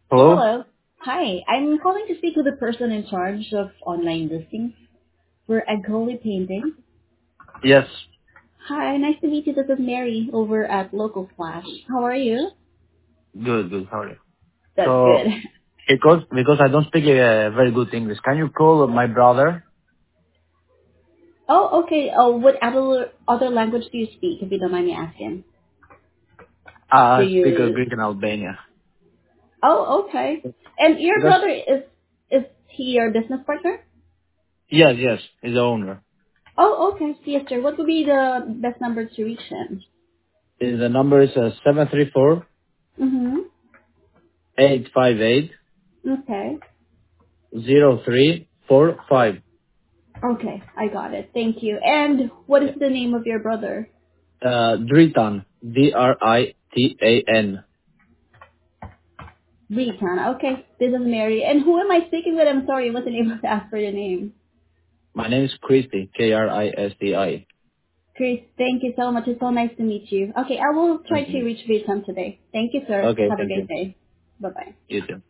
Hello? Hello. Hi. I'm calling to speak with the person in charge of online listings for Agoli Painting. Yes. Hi, nice to meet you. This is Mary over at Local Flash. How are you? Good, good. How are you? That's good. So, because I don't speak very good English, can you call my brother? Oh, okay. Oh, what other language do you speak, if you don't mind me asking? Do I speak you? Greek in Albania. Oh, okay. And your Because, brother is he your business partner? yes, yes, he's the owner. Oh, okay. Yes, sir. What would be the best number to reach him? The number is 734 Mm-hmm. Okay. Okay, I got it. Thank you. And what is Yeah. the name of your brother? Dritan. Dritan. Ritan. Okay, this is Mary. And who am I speaking with? I'm sorry, I wasn't able to ask for your name. My name is Christy. Kristi. Chris, thank you so much. It's so nice to meet you. Okay, I will try to Mm-hmm. reach Ritan today. Thank you, sir. Okay, Have a thank great you. day. Bye-bye. You too.